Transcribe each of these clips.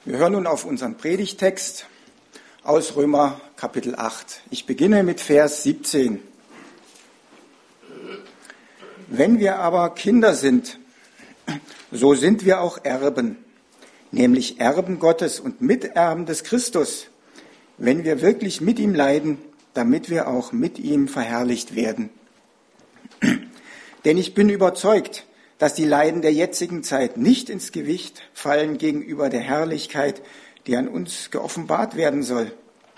Wir hören nun auf unseren Predigtext aus Römer Kapitel 8. Ich beginne mit Vers 17. Wenn wir aber Kinder sind, so sind wir auch Erben, nämlich Erben Gottes und Miterben des Christus, wenn wir wirklich mit ihm leiden, damit wir auch mit ihm verherrlicht werden. Denn ich bin überzeugt, dass die Leiden der jetzigen Zeit nicht ins Gewicht fallen gegenüber der Herrlichkeit, die an uns geoffenbart werden soll.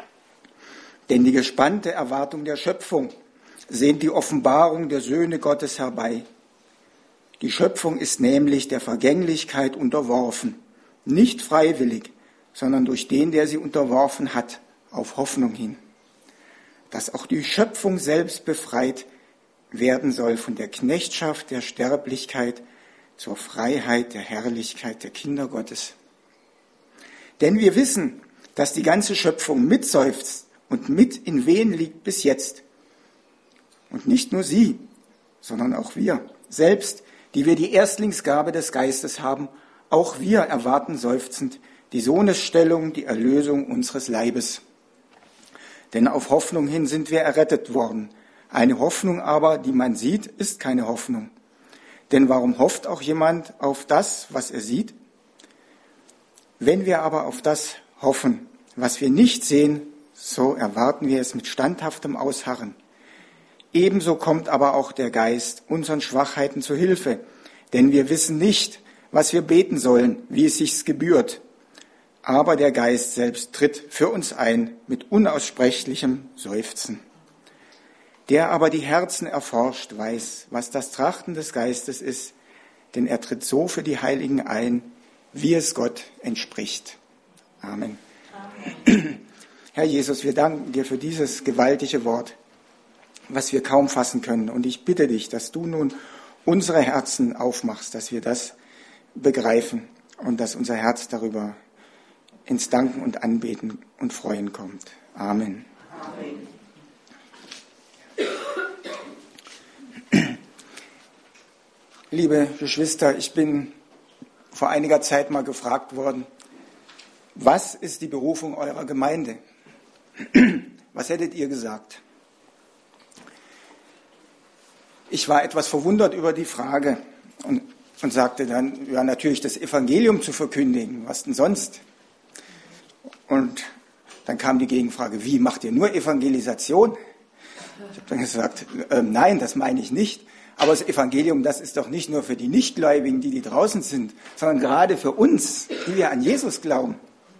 Denn die gespannte Erwartung der Schöpfung sehnt die Offenbarung der Söhne Gottes herbei. Die Schöpfung ist nämlich der Vergänglichkeit unterworfen, nicht freiwillig, sondern durch den, der sie unterworfen hat, auf Hoffnung hin, dass auch die Schöpfung selbst befreit werden soll von der Knechtschaft der Sterblichkeit zur Freiheit der Herrlichkeit der Kinder Gottes. Denn wir wissen, dass die ganze Schöpfung mitseufzt und mit in Wehen liegt bis jetzt. Und nicht nur sie, sondern auch wir selbst, die wir die Erstlingsgabe des Geistes haben, auch wir erwarten seufzend die Sohnesstellung, die Erlösung unseres Leibes. Denn auf Hoffnung hin sind wir errettet worden. Eine Hoffnung aber, die man sieht, ist keine Hoffnung. Denn warum hofft auch jemand auf das, was er sieht? Wenn wir aber auf das hoffen, was wir nicht sehen, so erwarten wir es mit standhaftem Ausharren. Ebenso kommt aber auch der Geist unseren Schwachheiten zu Hilfe, denn wir wissen nicht, was wir beten sollen, wie es sich gebührt. Aber der Geist selbst tritt für uns ein mit unaussprechlichem Seufzen. Der aber die Herzen erforscht, weiß, was das Trachten des Geistes ist, denn er tritt so für die Heiligen ein, wie es Gott entspricht. Amen. Amen. Herr Jesus, wir danken dir für dieses gewaltige Wort, was wir kaum fassen können. Und ich bitte dich, dass du nun unsere Herzen aufmachst, dass wir das begreifen und dass unser Herz darüber ins Danken und Anbeten und Freuen kommt. Amen. Amen. Liebe Geschwister, ich bin vor einiger Zeit mal gefragt worden, was ist die Berufung eurer Gemeinde? Was hättet ihr gesagt? Ich war etwas verwundert über die Frage und sagte dann, ja, natürlich das Evangelium zu verkündigen, was denn sonst? Und dann kam die Gegenfrage, wie, macht ihr nur Evangelisation? Ich habe dann gesagt, nein, das meine ich nicht. Aber das Evangelium, das ist doch nicht nur für die Nichtgläubigen, die draußen sind, sondern gerade für uns, die wir an Jesus glauben.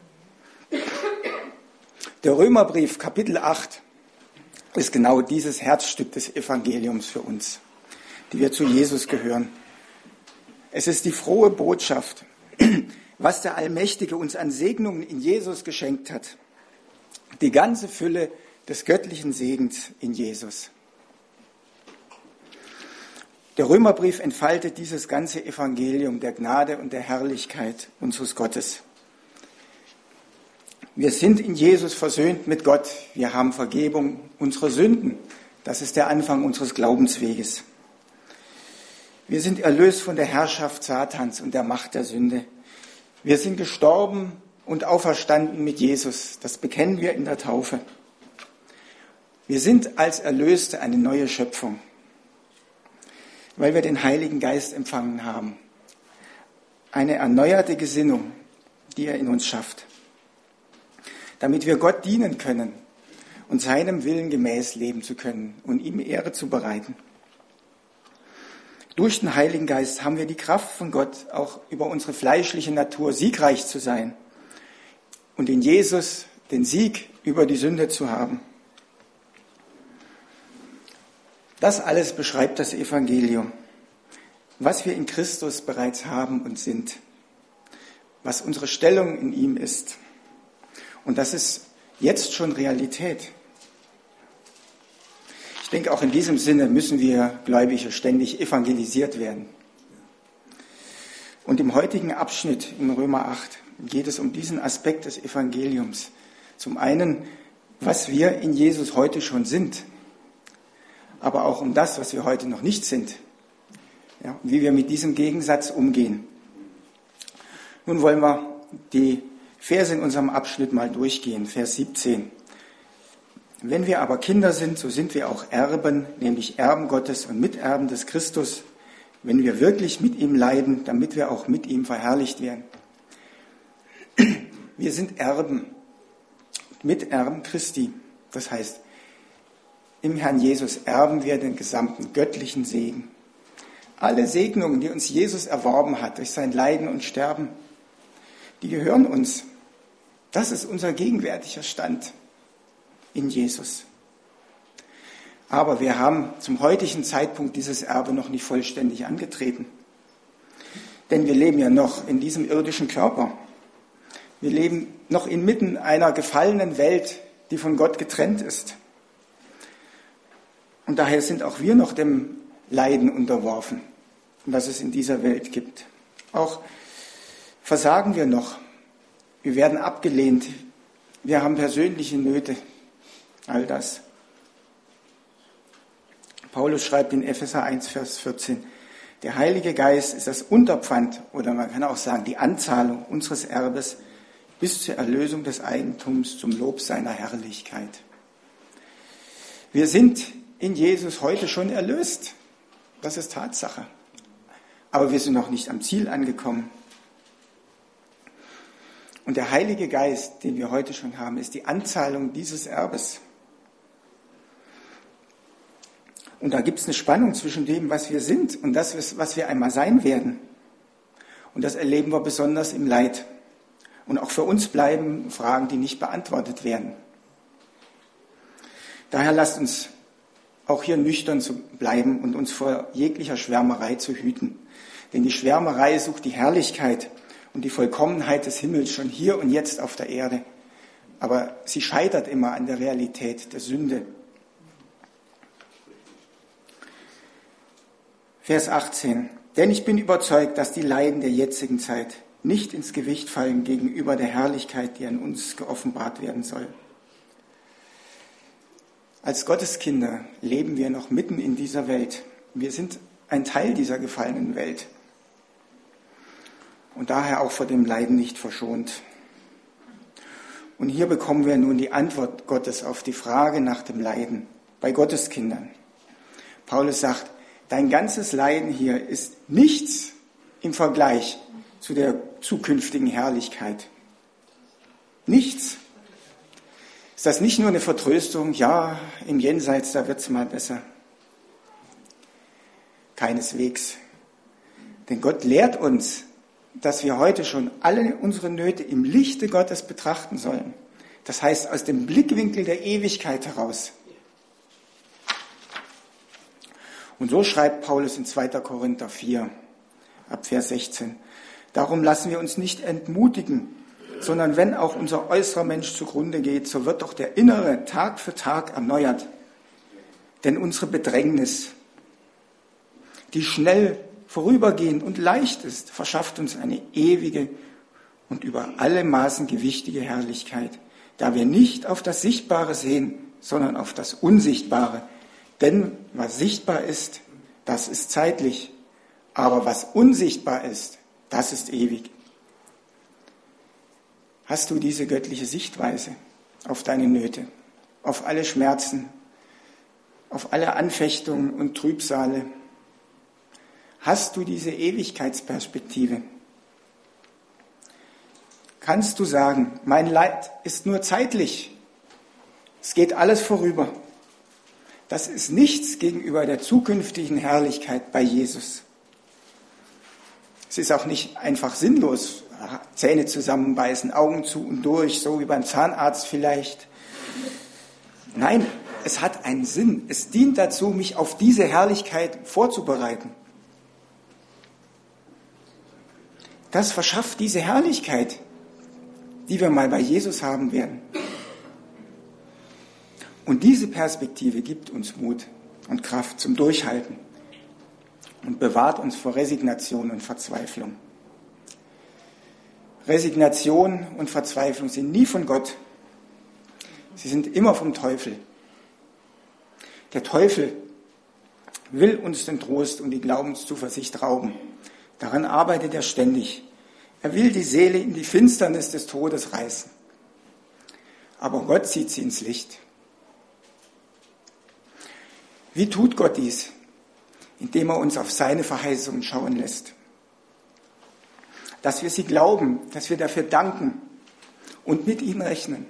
Der Römerbrief, Kapitel 8, ist genau dieses Herzstück des Evangeliums für uns, die wir zu Jesus gehören. Es ist die frohe Botschaft, was der Allmächtige uns an Segnungen in Jesus geschenkt hat. Die ganze Fülle des göttlichen Segens in Jesus. Der Römerbrief entfaltet dieses ganze Evangelium der Gnade und der Herrlichkeit unseres Gottes. Wir sind in Jesus versöhnt mit Gott. Wir haben Vergebung unserer Sünden. Das ist der Anfang unseres Glaubensweges. Wir sind erlöst von der Herrschaft Satans und der Macht der Sünde. Wir sind gestorben und auferstanden mit Jesus. Das bekennen wir in der Taufe. Wir sind als Erlöste eine neue Schöpfung, weil wir den Heiligen Geist empfangen haben. Eine erneuerte Gesinnung, die er in uns schafft, damit wir Gott dienen können und seinem Willen gemäß leben zu können und ihm Ehre zu bereiten. Durch den Heiligen Geist haben wir die Kraft von Gott, auch über unsere fleischliche Natur siegreich zu sein und in Jesus den Sieg über die Sünde zu haben. Das alles beschreibt das Evangelium, was wir in Christus bereits haben und sind, was unsere Stellung in ihm ist. Und das ist jetzt schon Realität. Ich denke, auch in diesem Sinne müssen wir Gläubige ständig evangelisiert werden. Und im heutigen Abschnitt in Römer 8 geht es um diesen Aspekt des Evangeliums. Zum einen, was wir in Jesus heute schon sind, aber auch um das, was wir heute noch nicht sind. Ja, und wie wir mit diesem Gegensatz umgehen. Nun wollen wir die Verse in unserem Abschnitt mal durchgehen. Vers 17. Wenn wir aber Kinder sind, so sind wir auch Erben, nämlich Erben Gottes und Miterben des Christus, wenn wir wirklich mit ihm leiden, damit wir auch mit ihm verherrlicht werden. Wir sind Erben, Miterben Christi. Das heißt, im Herrn Jesus erben wir den gesamten göttlichen Segen. Alle Segnungen, die uns Jesus erworben hat durch sein Leiden und Sterben, die gehören uns. Das ist unser gegenwärtiger Stand in Jesus. Aber wir haben zum heutigen Zeitpunkt dieses Erbe noch nicht vollständig angetreten. Denn wir leben ja noch in diesem irdischen Körper. Wir leben noch inmitten einer gefallenen Welt, die von Gott getrennt ist. Und daher sind auch wir noch dem Leiden unterworfen, was es in dieser Welt gibt. Auch versagen wir noch. Wir werden abgelehnt. Wir haben persönliche Nöte. All das. Paulus schreibt in Epheser 1, Vers 14, der Heilige Geist ist das Unterpfand, oder man kann auch sagen, die Anzahlung unseres Erbes bis zur Erlösung des Eigentums zum Lob seiner Herrlichkeit. Wir sind in Jesus heute schon erlöst. Das ist Tatsache. Aber wir sind noch nicht am Ziel angekommen. Und der Heilige Geist, den wir heute schon haben, ist die Anzahlung dieses Erbes. Und da gibt es eine Spannung zwischen dem, was wir sind und das, was wir einmal sein werden. Und das erleben wir besonders im Leid. Und auch für uns bleiben Fragen, die nicht beantwortet werden. Daher lasst uns auch hier nüchtern zu bleiben und uns vor jeglicher Schwärmerei zu hüten. Denn die Schwärmerei sucht die Herrlichkeit und die Vollkommenheit des Himmels schon hier und jetzt auf der Erde. Aber sie scheitert immer an der Realität der Sünde. Vers 18. Denn ich bin überzeugt, dass die Leiden der jetzigen Zeit nicht ins Gewicht fallen gegenüber der Herrlichkeit, die an uns geoffenbart werden soll. Als Gotteskinder leben wir noch mitten in dieser Welt. Wir sind ein Teil dieser gefallenen Welt und daher auch vor dem Leiden nicht verschont. Und hier bekommen wir nun die Antwort Gottes auf die Frage nach dem Leiden bei Gotteskindern. Paulus sagt, dein ganzes Leiden hier ist nichts im Vergleich zu der zukünftigen Herrlichkeit. Nichts. Ist das nicht nur eine Vertröstung? Ja, im Jenseits, da wird es mal besser. Keineswegs. Denn Gott lehrt uns, dass wir heute schon alle unsere Nöte im Lichte Gottes betrachten sollen. Das heißt, aus dem Blickwinkel der Ewigkeit heraus. Und so schreibt Paulus in 2. Korinther 4, ab Vers 16. Darum lassen wir uns nicht entmutigen, sondern wenn auch unser äußerer Mensch zugrunde geht, so wird doch der innere Tag für Tag erneuert. Denn unsere Bedrängnis, die schnell vorübergehend und leicht ist, verschafft uns eine ewige und über alle Maßen gewichtige Herrlichkeit, da wir nicht auf das Sichtbare sehen, sondern auf das Unsichtbare. Denn was sichtbar ist, das ist zeitlich, aber was unsichtbar ist, das ist ewig. Hast du diese göttliche Sichtweise auf deine Nöte, auf alle Schmerzen, auf alle Anfechtungen und Trübsale? Hast du diese Ewigkeitsperspektive? Kannst du sagen, mein Leid ist nur zeitlich, es geht alles vorüber. Das ist nichts gegenüber der zukünftigen Herrlichkeit bei Jesus. Es ist auch nicht einfach sinnlos, Zähne zusammenbeißen, Augen zu und durch, so wie beim Zahnarzt vielleicht. Nein, es hat einen Sinn. Es dient dazu, mich auf diese Herrlichkeit vorzubereiten. Das verschafft diese Herrlichkeit, die wir mal bei Jesus haben werden. Und diese Perspektive gibt uns Mut und Kraft zum Durchhalten und bewahrt uns vor Resignation und Verzweiflung. Resignation und Verzweiflung sind nie von Gott. Sie sind immer vom Teufel. Der Teufel will uns den Trost und die Glaubenszuversicht rauben. Daran arbeitet er ständig. Er will die Seele in die Finsternis des Todes reißen. Aber Gott zieht sie ins Licht. Wie tut Gott dies? Indem er uns auf seine Verheißungen schauen lässt. Dass wir sie glauben, dass wir dafür danken und mit ihm rechnen.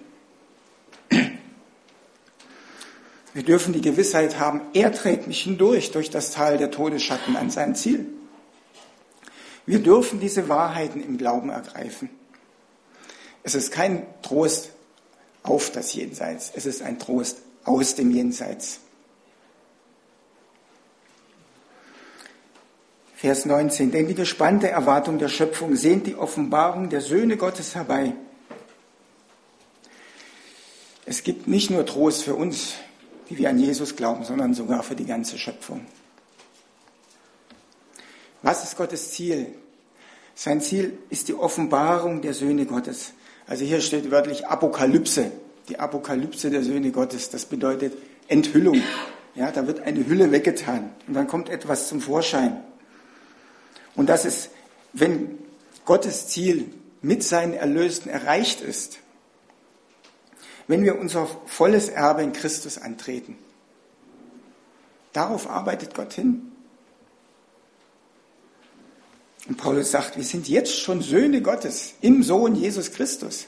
Wir dürfen die Gewissheit haben, er trägt mich hindurch durch das Tal der Todesschatten an sein Ziel. Wir dürfen diese Wahrheiten im Glauben ergreifen. Es ist kein Trost auf das Jenseits, es ist ein Trost aus dem Jenseits. Vers 19, denn die gespannte Erwartung der Schöpfung sehnt die Offenbarung der Söhne Gottes herbei. Es gibt nicht nur Trost für uns, die wir an Jesus glauben, sondern sogar für die ganze Schöpfung. Was ist Gottes Ziel? Sein Ziel ist die Offenbarung der Söhne Gottes. Also hier steht wörtlich Apokalypse, die Apokalypse der Söhne Gottes. Das bedeutet Enthüllung. Ja, da wird eine Hülle weggetan und dann kommt etwas zum Vorschein. Und das ist, wenn Gottes Ziel mit seinen Erlösten erreicht ist, wenn wir unser volles Erbe in Christus antreten. Darauf arbeitet Gott hin. Und Paulus sagt, wir sind jetzt schon Söhne Gottes im Sohn Jesus Christus.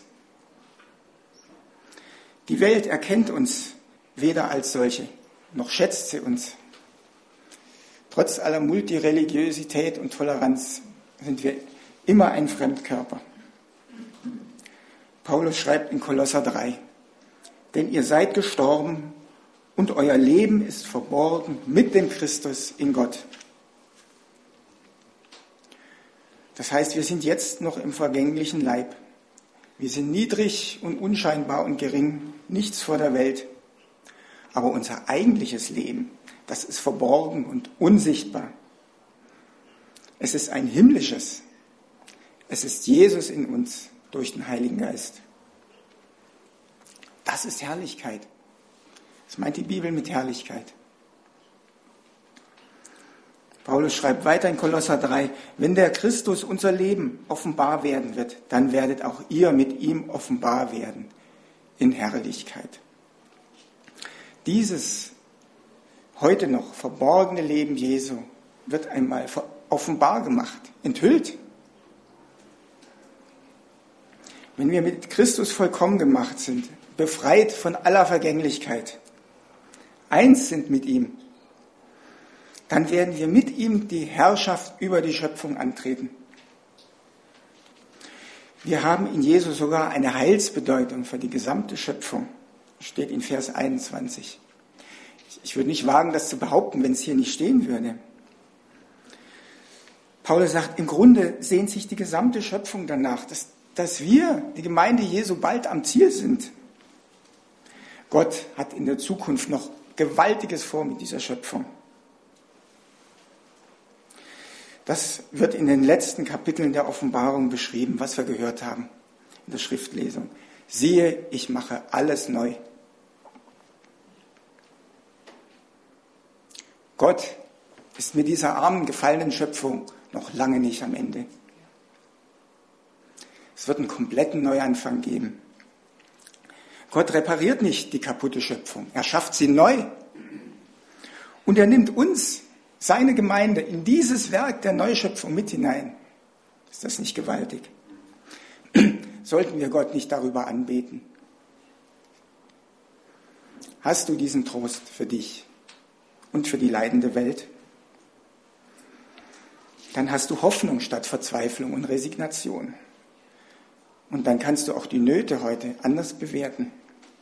Die Welt erkennt uns weder als solche, noch schätzt sie uns. Trotz aller Multireligiosität und Toleranz sind wir immer ein Fremdkörper. Paulus schreibt in Kolosser 3, denn ihr seid gestorben und euer Leben ist verborgen mit dem Christus in Gott. Das heißt, wir sind jetzt noch im vergänglichen Leib. Wir sind niedrig und unscheinbar und gering, nichts vor der Welt. Aber unser eigentliches Leben, das ist verborgen und unsichtbar. Es ist ein himmlisches. Es ist Jesus in uns durch den Heiligen Geist. Das ist Herrlichkeit. Das meint die Bibel mit Herrlichkeit. Paulus schreibt weiter in Kolosser 3, wenn der Christus unser Leben offenbar werden wird, dann werdet auch ihr mit ihm offenbar werden in Herrlichkeit. Dieses heute noch verborgene Leben Jesu wird einmal offenbar gemacht, enthüllt. Wenn wir mit Christus vollkommen gemacht sind, befreit von aller Vergänglichkeit, eins sind mit ihm, dann werden wir mit ihm die Herrschaft über die Schöpfung antreten. Wir haben in Jesus sogar eine Heilsbedeutung für die gesamte Schöpfung. Das steht in Vers 21. Ich würde nicht wagen, das zu behaupten, wenn es hier nicht stehen würde. Paulus sagt, im Grunde sehnt sich die gesamte Schöpfung danach, dass wir, die Gemeinde Jesu, bald am Ziel sind. Gott hat in der Zukunft noch Gewaltiges vor mit dieser Schöpfung. Das wird in den letzten Kapiteln der Offenbarung beschrieben, was wir gehört haben in der Schriftlesung. Siehe, ich mache alles neu. Gott ist mit dieser armen, gefallenen Schöpfung noch lange nicht am Ende. Es wird einen kompletten Neuanfang geben. Gott repariert nicht die kaputte Schöpfung, er schafft sie neu. Und er nimmt uns, seine Gemeinde, in dieses Werk der Neuschöpfung mit hinein. Ist das nicht gewaltig? Sollten wir Gott nicht darüber anbeten? Hast du diesen Trost für dich und für die leidende Welt? Dann hast du Hoffnung statt Verzweiflung und Resignation. Und dann kannst du auch die Nöte heute anders bewerten.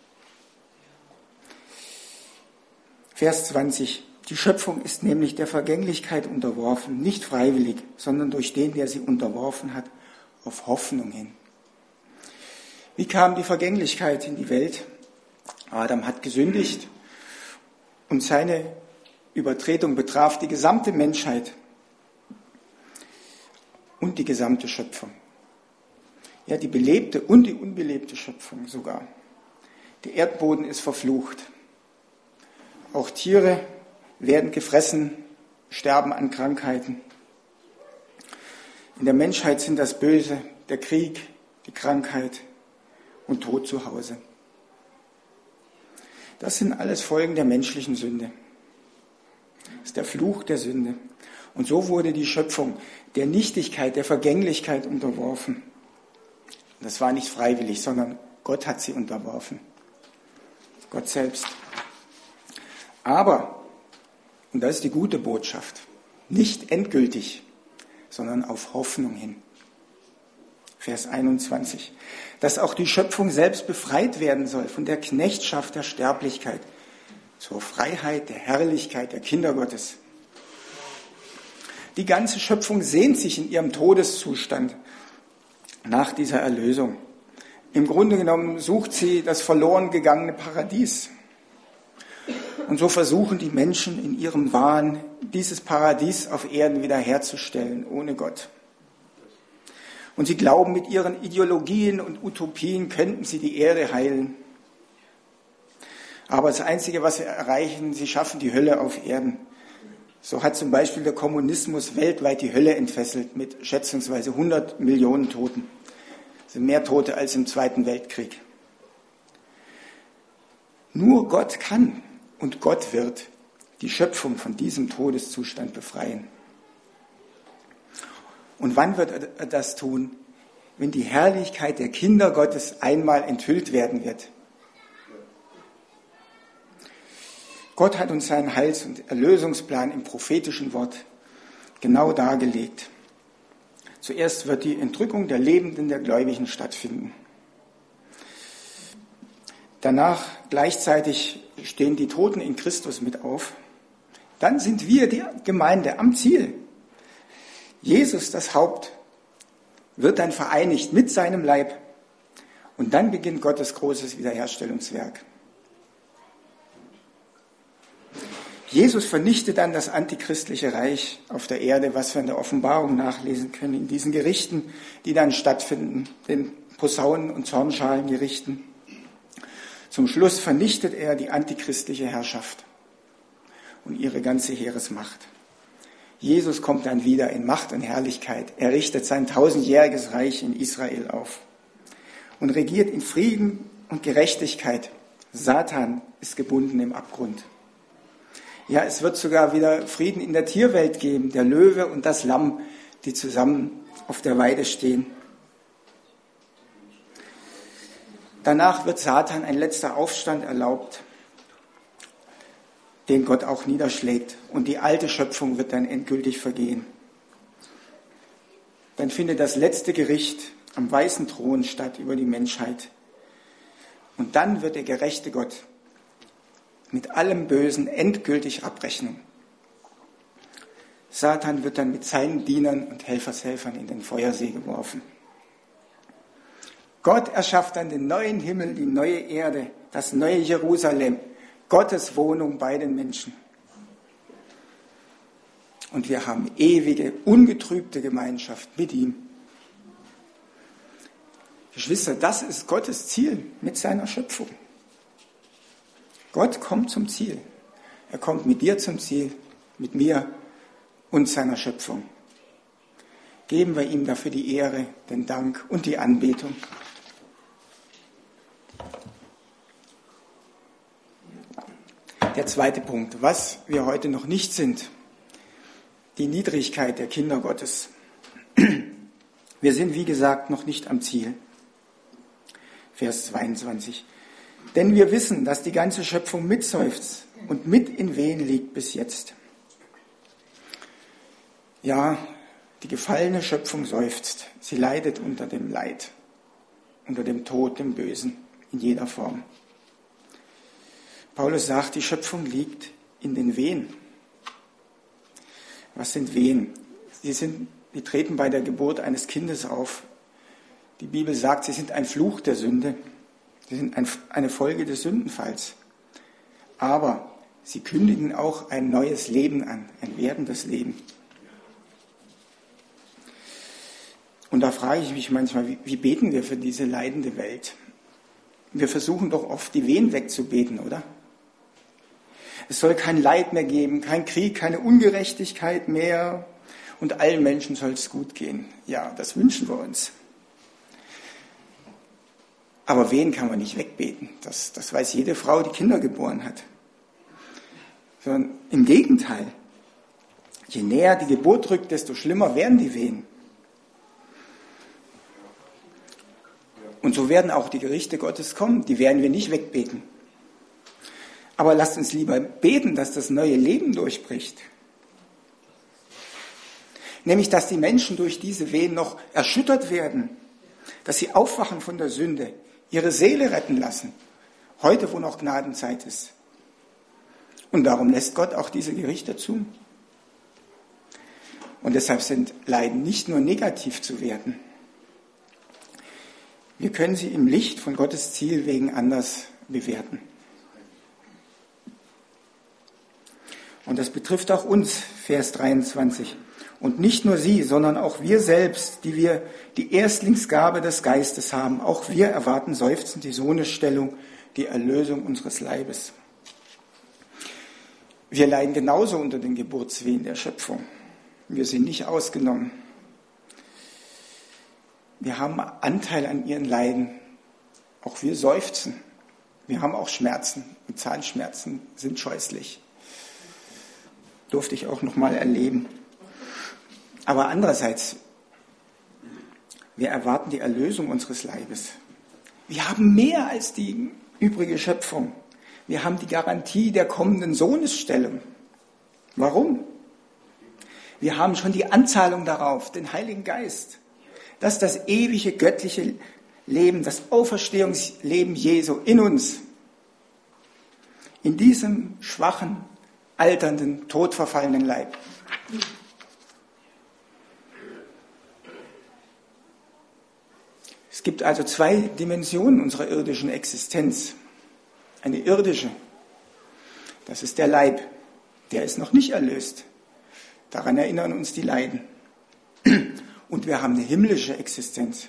Vers 20. Die Schöpfung ist nämlich der Vergänglichkeit unterworfen, nicht freiwillig, sondern durch den, der sie unterworfen hat, auf Hoffnung hin. Wie kam die Vergänglichkeit in die Welt? Adam hat gesündigt und seine Übertretung betraf die gesamte Menschheit und die gesamte Schöpfung. Ja, die belebte und die unbelebte Schöpfung sogar. Der Erdboden ist verflucht. Auch Tiere werden gefressen, sterben an Krankheiten. In der Menschheit sind das Böse, der Krieg, die Krankheit und Tod zu Hause. Das sind alles Folgen der menschlichen Sünde. Das ist der Fluch der Sünde. Und so wurde die Schöpfung der Nichtigkeit, der Vergänglichkeit unterworfen. Das war nicht freiwillig, sondern Gott hat sie unterworfen. Gott selbst. Aber, und das ist die gute Botschaft, nicht endgültig, sondern auf Hoffnung hin. Vers 21. Dass auch die Schöpfung selbst befreit werden soll von der Knechtschaft der Sterblichkeit zur Freiheit der Herrlichkeit der Kinder Gottes. Die ganze Schöpfung sehnt sich in ihrem Todeszustand nach dieser Erlösung. Im Grunde genommen sucht sie das verloren gegangene Paradies. Und so versuchen die Menschen in ihrem Wahn, dieses Paradies auf Erden wiederherzustellen, ohne Gott. Und sie glauben, mit ihren Ideologien und Utopien könnten sie die Erde heilen. Aber das Einzige, was sie erreichen, sie schaffen die Hölle auf Erden. So hat zum Beispiel der Kommunismus weltweit die Hölle entfesselt mit schätzungsweise 100 Millionen Toten. Das sind mehr Tote als im Zweiten Weltkrieg. Nur Gott kann und Gott wird die Schöpfung von diesem Todeszustand befreien. Und wann wird er das tun? Wenn die Herrlichkeit der Kinder Gottes einmal enthüllt werden wird. Gott hat uns seinen Heils- und Erlösungsplan im prophetischen Wort genau dargelegt. Zuerst wird die Entrückung der Lebenden, der Gläubigen stattfinden. Danach gleichzeitig stehen die Toten in Christus mit auf. Dann sind wir, die Gemeinde, am Ziel. Jesus, das Haupt, wird dann vereinigt mit seinem Leib. Und dann beginnt Gottes großes Wiederherstellungswerk. Jesus vernichtet dann das antichristliche Reich auf der Erde, was wir in der Offenbarung nachlesen können, in diesen Gerichten, die dann stattfinden, den Posaunen- und Zornschalengerichten. Zum Schluss vernichtet er die antichristliche Herrschaft und ihre ganze Heeresmacht. Jesus kommt dann wieder in Macht und Herrlichkeit. Er richtet sein 1000-jähriges Reich in Israel auf und regiert in Frieden und Gerechtigkeit. Satan ist gebunden im Abgrund. Ja, es wird sogar wieder Frieden in der Tierwelt geben, der Löwe und das Lamm, die zusammen auf der Weide stehen. Danach wird Satan ein letzter Aufstand erlaubt, den Gott auch niederschlägt. Und die alte Schöpfung wird dann endgültig vergehen. Dann findet das letzte Gericht am weißen Thron statt über die Menschheit. Und dann wird der gerechte Gott mit allem Bösen endgültig abrechnen. Satan wird dann mit seinen Dienern und Helfershelfern in den Feuersee geworfen. Gott erschafft dann den neuen Himmel, die neue Erde, das neue Jerusalem, Gottes Wohnung bei den Menschen. Und wir haben ewige, ungetrübte Gemeinschaft mit ihm. Geschwister, das ist Gottes Ziel mit seiner Schöpfung. Gott kommt zum Ziel. Er kommt mit dir zum Ziel, mit mir und seiner Schöpfung. Geben wir ihm dafür die Ehre, den Dank und die Anbetung. Der zweite Punkt, was wir heute noch nicht sind, die Niedrigkeit der Kinder Gottes. Wir sind, wie gesagt, noch nicht am Ziel. Vers 22. Denn wir wissen, dass die ganze Schöpfung mitseufzt und mit in Wehen liegt bis jetzt. Ja, die gefallene Schöpfung seufzt. Sie leidet unter dem Leid, unter dem Tod, dem Bösen, in jeder Form. Paulus sagt, die Schöpfung liegt in den Wehen. Was sind Wehen? Die treten bei der Geburt eines Kindes auf. Die Bibel sagt, sie sind ein Fluch der Sünde. Sie sind eine Folge des Sündenfalls. Aber sie kündigen auch ein neues Leben an, ein werdendes Leben. Und da frage ich mich manchmal, wie beten wir für diese leidende Welt? Wir versuchen doch oft, die Wehen wegzubeten, oder? Es soll kein Leid mehr geben, kein Krieg, keine Ungerechtigkeit mehr. und allen Menschen soll es gut gehen. Ja, das wünschen wir uns. Aber wen kann man nicht wegbeten? Das weiß jede Frau, die Kinder geboren hat. Sondern im Gegenteil, je näher die Geburt rückt, desto schlimmer werden die Wehen. Und so werden auch die Gerichte Gottes kommen, die werden wir nicht wegbeten. Aber lasst uns lieber beten, dass das neue Leben durchbricht. Nämlich, dass die Menschen durch diese Wehen noch erschüttert werden, dass sie aufwachen von der Sünde, ihre Seele retten lassen, heute, wo noch Gnadenzeit ist. Und darum lässt Gott auch diese Gerichte zu. Und deshalb sind Leiden nicht nur negativ zu werten. Wir können sie im Licht von Gottes Ziel wegen anders bewerten. Und das betrifft auch uns, Vers 23. Und nicht nur sie, sondern auch wir selbst, die wir die Erstlingsgabe des Geistes haben, auch wir erwarten seufzend die Sohnesstellung, die Erlösung unseres Leibes. Wir leiden genauso unter den Geburtswehen der Schöpfung. Wir sind nicht ausgenommen. Wir haben Anteil an ihren Leiden. Auch wir seufzen. Wir haben auch Schmerzen. Und Zahnschmerzen sind scheußlich. Durfte ich auch noch mal erleben. Aber andererseits, wir erwarten die Erlösung unseres Leibes. Wir haben mehr als die übrige Schöpfung. Wir haben die Garantie der kommenden Sohnesstellung. Warum? Wir haben schon die Anzahlung darauf, den Heiligen Geist, dass das ewige göttliche Leben, das Auferstehungsleben Jesu in uns, in diesem schwachen, alternden, todverfallenen Leib. Es gibt also zwei Dimensionen unserer irdischen Existenz. Eine irdische, das ist der Leib, der ist noch nicht erlöst. Daran erinnern uns die Leiden. Und wir haben eine himmlische Existenz.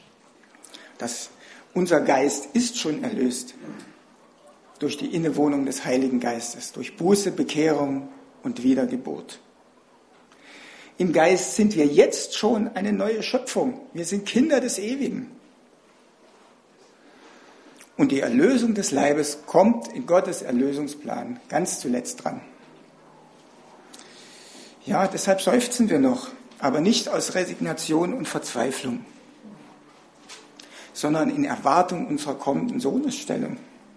Unser Geist ist schon erlöst durch die Innewohnung des Heiligen Geistes, durch Buße, Bekehrung und Wiedergeburt. Im Geist sind wir jetzt schon eine neue Schöpfung. Wir sind Kinder des Ewigen. Und die Erlösung des Leibes kommt in Gottes Erlösungsplan ganz zuletzt dran. Ja, deshalb seufzen wir noch, aber nicht aus Resignation und Verzweiflung, sondern in Erwartung unserer kommenden Sohnesstellung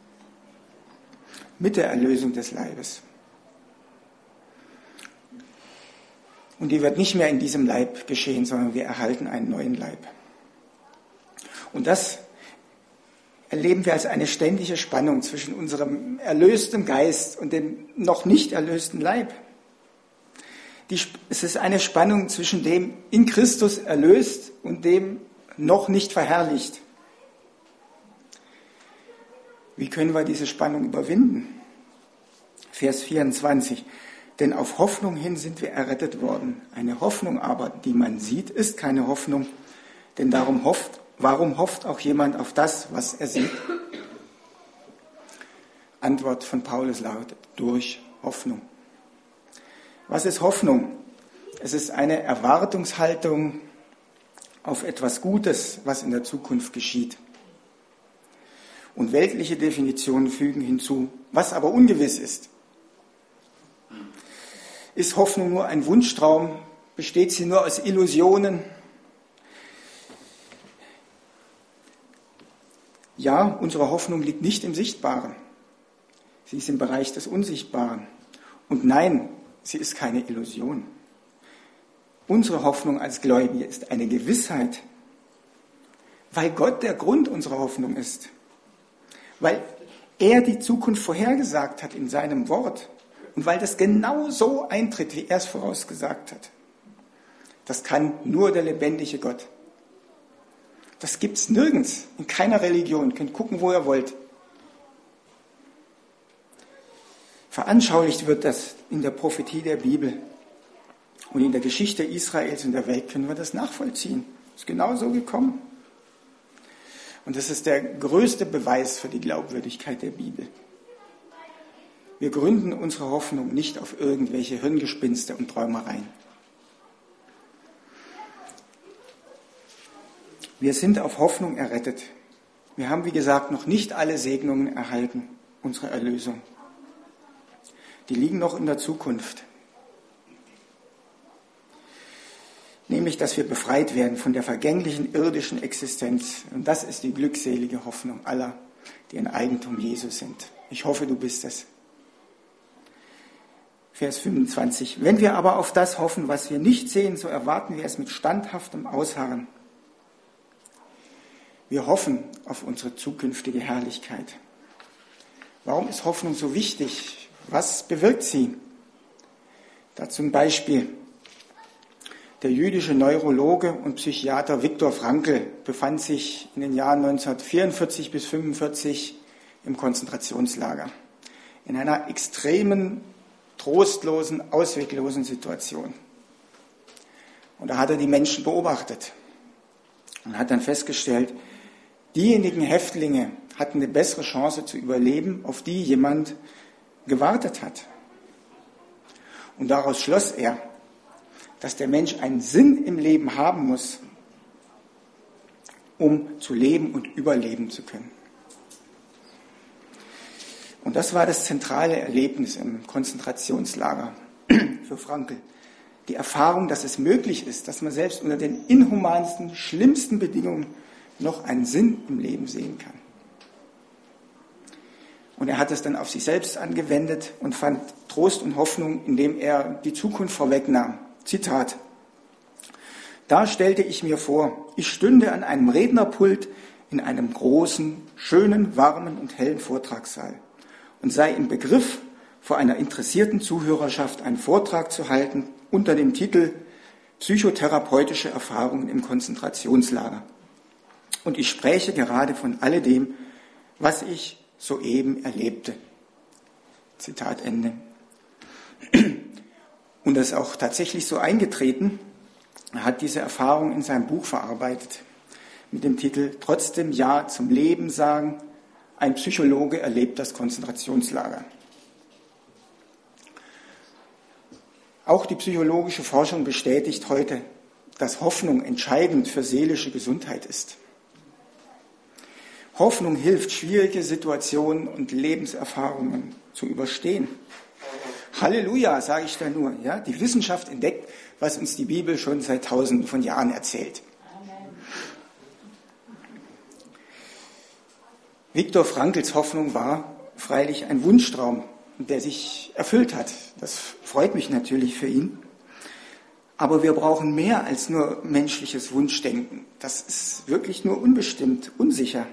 mit der Erlösung des Leibes. Und die wird nicht mehr in diesem Leib geschehen, sondern wir erhalten einen neuen Leib. Und das erleben wir als eine ständige Spannung zwischen unserem erlösten Geist und dem noch nicht erlösten Leib. Es ist eine Spannung zwischen dem in Christus erlöst und dem noch nicht verherrlicht. Wie können wir diese Spannung überwinden? Vers 24. Denn auf Hoffnung hin sind wir errettet worden. Eine Hoffnung aber, die man sieht, ist keine Hoffnung. Denn warum hofft auch jemand auf das, was er sieht? Antwort von Paulus lautet, durch Hoffnung. Was ist Hoffnung? Es ist eine Erwartungshaltung auf etwas Gutes, was in der Zukunft geschieht. Und weltliche Definitionen fügen hinzu, was aber ungewiss ist. Ist Hoffnung nur ein Wunschtraum? Besteht sie nur aus Illusionen? Ja, unsere Hoffnung liegt nicht im Sichtbaren. Sie ist im Bereich des Unsichtbaren. Und nein, sie ist keine Illusion. Unsere Hoffnung als Gläubige ist eine Gewissheit, weil Gott der Grund unserer Hoffnung ist. Weil er die Zukunft vorhergesagt hat in seinem Wort und weil das genau so eintritt, wie er es vorausgesagt hat. Das kann nur der lebendige Gott. Das gibt es nirgends, in keiner Religion. Ihr könnt gucken, wo ihr wollt. Veranschaulicht wird das in der Prophetie der Bibel. Und in der Geschichte Israels und der Welt können wir das nachvollziehen. Ist genau so gekommen. Und das ist der größte Beweis für die Glaubwürdigkeit der Bibel. Wir gründen unsere Hoffnung nicht auf irgendwelche Hirngespinste und Träumereien. Wir sind auf Hoffnung errettet. Wir haben, wie gesagt, noch nicht alle Segnungen erhalten, unsere Erlösung. Die liegen noch in der Zukunft. Nämlich, dass wir befreit werden von der vergänglichen irdischen Existenz. Und das ist die glückselige Hoffnung aller, die ein Eigentum Jesu sind. Ich hoffe, du bist es. Vers 25. Wenn wir aber auf das hoffen, was wir nicht sehen, so erwarten wir es mit standhaftem Ausharren. Wir hoffen auf unsere zukünftige Herrlichkeit. Warum ist Hoffnung so wichtig? Was bewirkt sie? Dazu ein Beispiel. Der jüdische Neurologe und Psychiater Viktor Frankl befand sich in den Jahren 1944 bis 1945 im Konzentrationslager. In einer extremen, trostlosen, ausweglosen Situation. Und da hat er die Menschen beobachtet und hat dann festgestellt, diejenigen Häftlinge hatten eine bessere Chance zu überleben, auf die jemand gewartet hat. Und daraus schloss er, dass der Mensch einen Sinn im Leben haben muss, um zu leben und überleben zu können. Und das war das zentrale Erlebnis im Konzentrationslager für Frankl. Die Erfahrung, dass es möglich ist, dass man selbst unter den inhumansten, schlimmsten Bedingungen noch einen Sinn im Leben sehen kann. Und er hat es dann auf sich selbst angewendet und fand Trost und Hoffnung, indem er die Zukunft vorwegnahm. Zitat: Da stellte ich mir vor, ich stünde an einem Rednerpult in einem großen, schönen, warmen und hellen Vortragssaal und sei im Begriff, vor einer interessierten Zuhörerschaft einen Vortrag zu halten unter dem Titel Psychotherapeutische Erfahrungen im Konzentrationslager. Und ich spräche gerade von alledem, was ich soeben erlebte. Zitat Ende. Und das ist auch tatsächlich so eingetreten. Er hat diese Erfahrung in seinem Buch verarbeitet mit dem Titel Trotzdem Ja zum Leben sagen. Ein Psychologe erlebt das Konzentrationslager. Auch die psychologische Forschung bestätigt heute, dass Hoffnung entscheidend für seelische Gesundheit ist. Hoffnung hilft, schwierige Situationen und Lebenserfahrungen zu überstehen. Halleluja, sage ich da nur. Ja? Die Wissenschaft entdeckt, was uns die Bibel schon seit Tausenden von Jahren erzählt. Viktor Frankls Hoffnung war freilich ein Wunschtraum, der sich erfüllt hat. Das freut mich natürlich für ihn. Aber wir brauchen mehr als nur menschliches Wunschdenken. Das ist wirklich nur unbestimmt, unsicher.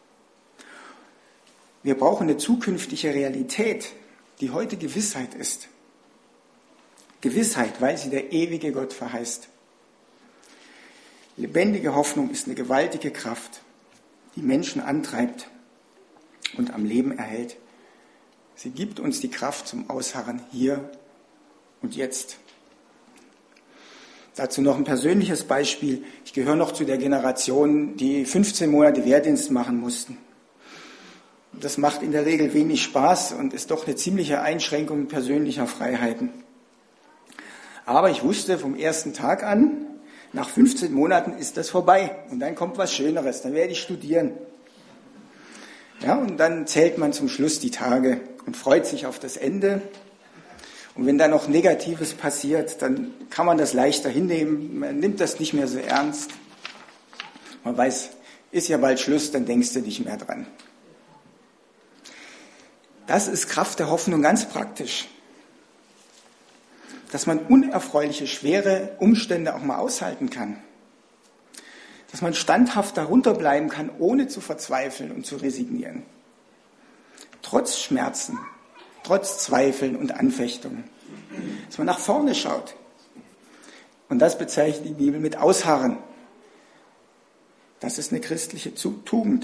Wir brauchen eine zukünftige Realität, die heute Gewissheit ist. Gewissheit, weil sie der ewige Gott verheißt. Lebendige Hoffnung ist eine gewaltige Kraft, die Menschen antreibt und am Leben erhält. Sie gibt uns die Kraft zum Ausharren hier und jetzt. Dazu noch ein persönliches Beispiel. Ich gehöre noch zu der Generation, die 15 Monate Wehrdienst machen mussten. Das macht in der Regel wenig Spaß und ist doch eine ziemliche Einschränkung persönlicher Freiheiten. Aber ich wusste vom ersten Tag an, nach 15 Monaten ist das vorbei und dann kommt was Schöneres, dann werde ich studieren. Ja, und dann zählt man zum Schluss die Tage und freut sich auf das Ende. Und wenn da noch Negatives passiert, dann kann man das leichter hinnehmen, man nimmt das nicht mehr so ernst. Man weiß, ist ja bald Schluss, dann denkst du nicht mehr dran. Das ist Kraft der Hoffnung ganz praktisch. Dass man unerfreuliche, schwere Umstände auch mal aushalten kann. Dass man standhaft darunter bleiben kann, ohne zu verzweifeln und zu resignieren. Trotz Schmerzen, trotz Zweifeln und Anfechtungen. Dass man nach vorne schaut. Und das bezeichnet die Bibel mit Ausharren. Das ist eine christliche Tugend.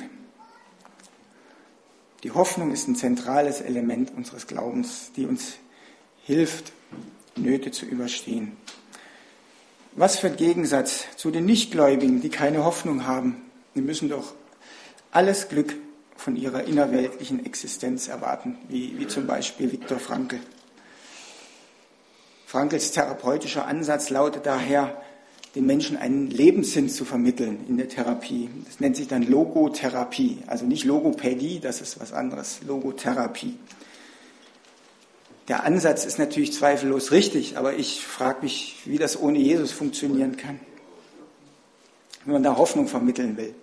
Die Hoffnung ist ein zentrales Element unseres Glaubens, die uns hilft, Nöte zu überstehen. Was für ein Gegensatz zu den Nichtgläubigen, die keine Hoffnung haben. Die müssen doch alles Glück von ihrer innerweltlichen Existenz erwarten, wie zum Beispiel Viktor Frankl. Frankls therapeutischer Ansatz lautet daher, den Menschen einen Lebenssinn zu vermitteln in der Therapie. Das nennt sich dann Logotherapie, also nicht Logopädie, das ist was anderes, Logotherapie. Der Ansatz ist natürlich zweifellos richtig, aber ich frage mich, wie das ohne Jesus funktionieren kann, wenn man da Hoffnung vermitteln will.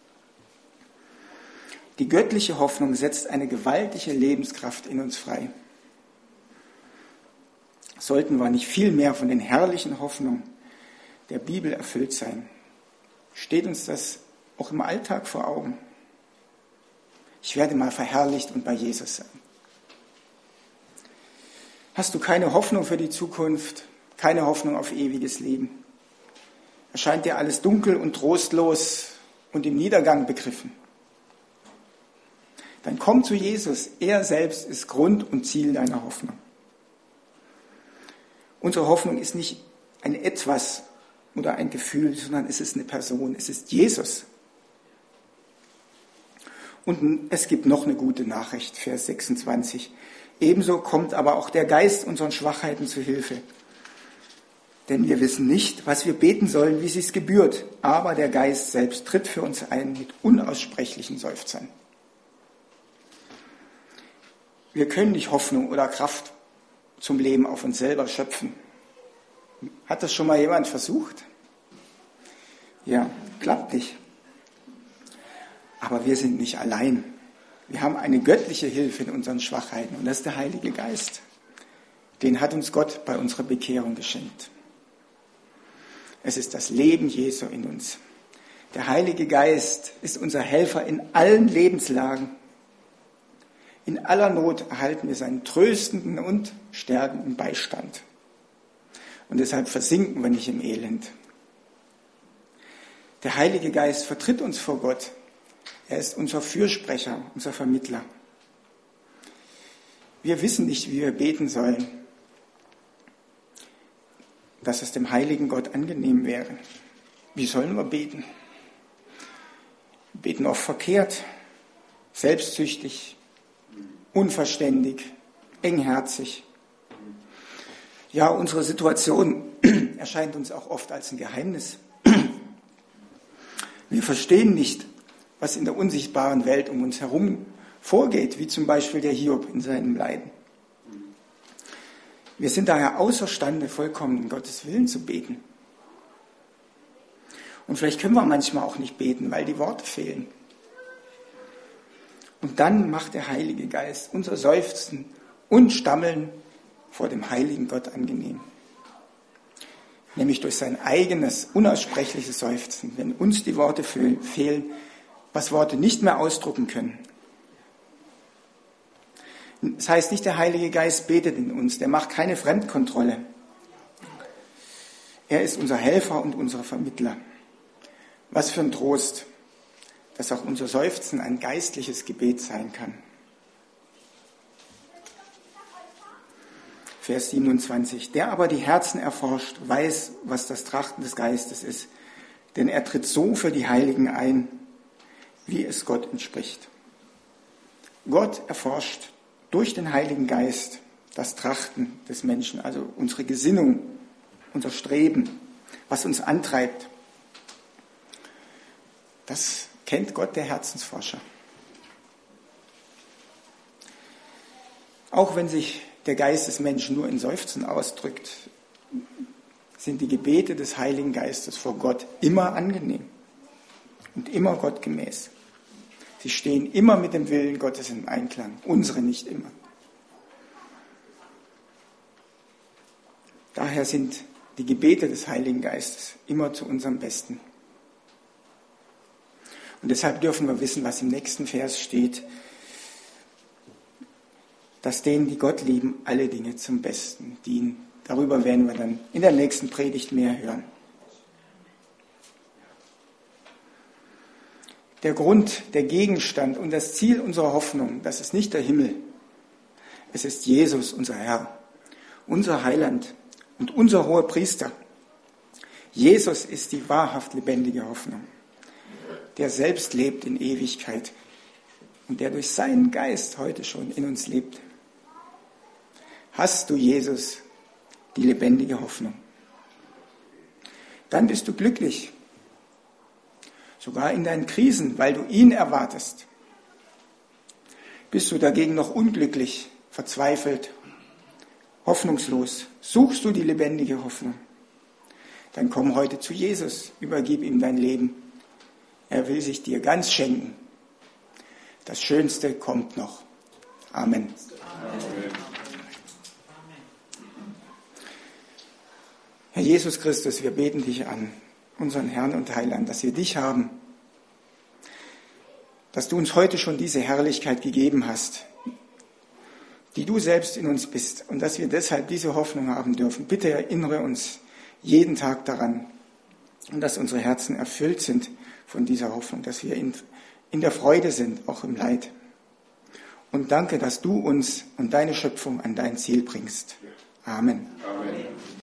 Die göttliche Hoffnung setzt eine gewaltige Lebenskraft in uns frei. Sollten wir nicht viel mehr von den herrlichen Hoffnungen der Bibel erfüllt sein? Steht uns das auch im Alltag vor Augen? Ich werde mal verherrlicht und bei Jesus sein. Hast du keine Hoffnung für die Zukunft, keine Hoffnung auf ewiges Leben? Erscheint dir alles dunkel und trostlos und im Niedergang begriffen? Dann komm zu Jesus. Er selbst ist Grund und Ziel deiner Hoffnung. Unsere Hoffnung ist nicht ein Etwas oder ein Gefühl, sondern es ist eine Person. Es ist Jesus. Und es gibt noch eine gute Nachricht, Vers 26. Ebenso kommt aber auch der Geist unseren Schwachheiten zu Hilfe. Denn wir wissen nicht, was wir beten sollen, wie es sich gebührt. Aber der Geist selbst tritt für uns ein mit unaussprechlichen Seufzern. Wir können nicht Hoffnung oder Kraft zum Leben auf uns selber schöpfen. Hat das schon mal jemand versucht? Ja, klappt nicht. Aber wir sind nicht allein. Wir haben eine göttliche Hilfe in unseren Schwachheiten und das ist der Heilige Geist. Den hat uns Gott bei unserer Bekehrung geschenkt. Es ist das Leben Jesu in uns. Der Heilige Geist ist unser Helfer in allen Lebenslagen. In aller Not erhalten wir seinen tröstenden und stärkenden Beistand. Und deshalb versinken wir nicht im Elend. Der Heilige Geist vertritt uns vor Gott. Er ist unser Fürsprecher, unser Vermittler. Wir wissen nicht, wie wir beten sollen, dass es dem heiligen Gott angenehm wäre. Wie sollen wir beten? Wir beten oft verkehrt, selbstsüchtig, unverständig, engherzig. Ja, unsere Situation erscheint uns auch oft als ein Geheimnis. Wir verstehen nicht, was in der unsichtbaren Welt um uns herum vorgeht, wie zum Beispiel der Hiob in seinem Leiden. Wir sind daher außerstande, vollkommen in Gottes Willen zu beten. Und vielleicht können wir manchmal auch nicht beten, weil die Worte fehlen. Und dann macht der Heilige Geist unser Seufzen und Stammeln vor dem heiligen Gott angenehm. Nämlich durch sein eigenes, unaussprechliches Seufzen, wenn uns die Worte fehlen, was Worte nicht mehr ausdrucken können. Das heißt nicht, der Heilige Geist betet in uns, der macht keine Fremdkontrolle. Er ist unser Helfer und unser Vermittler. Was für ein Trost, dass auch unser Seufzen ein geistliches Gebet sein kann. Vers 27. Der aber die Herzen erforscht, weiß, was das Trachten des Geistes ist, denn er tritt so für die Heiligen ein, wie es Gott entspricht. Gott erforscht durch den Heiligen Geist das Trachten des Menschen, also unsere Gesinnung, unser Streben, was uns antreibt. Das kennt Gott, der Herzensforscher. Auch wenn sich der Geist des Menschen nur in Seufzen ausdrückt, sind die Gebete des Heiligen Geistes vor Gott immer angenehm und immer gottgemäß. Sie stehen immer mit dem Willen Gottes im Einklang, unsere nicht immer. Daher sind die Gebete des Heiligen Geistes immer zu unserem Besten. Und deshalb dürfen wir wissen, was im nächsten Vers steht, dass denen, die Gott lieben, alle Dinge zum Besten dienen. Darüber werden wir dann in der nächsten Predigt mehr hören. Der Grund, der Gegenstand und das Ziel unserer Hoffnung, das ist nicht der Himmel. Es ist Jesus, unser Herr, unser Heiland und unser Hohepriester. Jesus ist die wahrhaft lebendige Hoffnung, der selbst lebt in Ewigkeit und der durch seinen Geist heute schon in uns lebt. Hast du, Jesus, die lebendige Hoffnung? dann bist du glücklich. Sogar in deinen Krisen, weil du ihn erwartest. Bist du dagegen noch unglücklich, verzweifelt, hoffnungslos? Suchst du die lebendige Hoffnung? Dann komm heute zu Jesus, übergib ihm dein Leben. Er will sich dir ganz schenken. Das Schönste kommt noch. Amen. Amen. Herr Jesus Christus, wir beten dich an, unseren Herrn und Heiland, dass wir dich haben, dass du uns heute schon diese Herrlichkeit gegeben hast, die du selbst in uns bist und dass wir deshalb diese Hoffnung haben dürfen. Bitte erinnere uns jeden Tag daran und dass unsere Herzen erfüllt sind von dieser Hoffnung, dass wir in der Freude sind, auch im Leid. Und danke, dass du uns und deine Schöpfung an dein Ziel bringst. Amen. Amen.